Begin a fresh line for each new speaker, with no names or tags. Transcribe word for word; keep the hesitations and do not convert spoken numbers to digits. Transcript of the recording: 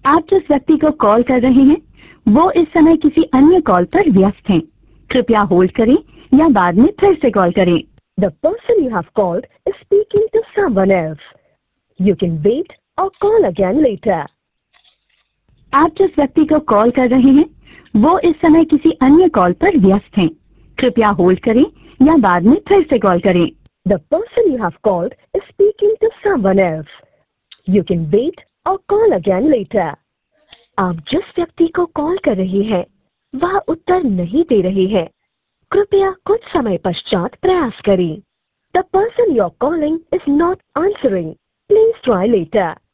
आप जिस व्यक्ति को कॉल कर रहे हैं वो इस समय किसी अन्य कॉल पर व्यस्त हैं। कृपया होल्ड करें या बाद में फिर से कॉल करें।
The person you have called is speaking to someone else. You can wait or call again later.
आप जिस व्यक्ति को कॉल कर रहे हैं वो इस समय किसी अन्य कॉल पर व्यस्त हैं। कृपया होल्ड करें या बाद में फिर से कॉल करें।
The person you have called is speaking to someone else. You can wait or call again later. आप जिस व्यक्ति को कॉल कर रहे हैं वह उत्तर नहीं दे रहे हैं। कृपया कुछ समय पश्चात प्रयास करें। The person you're calling is not answering. Please try later.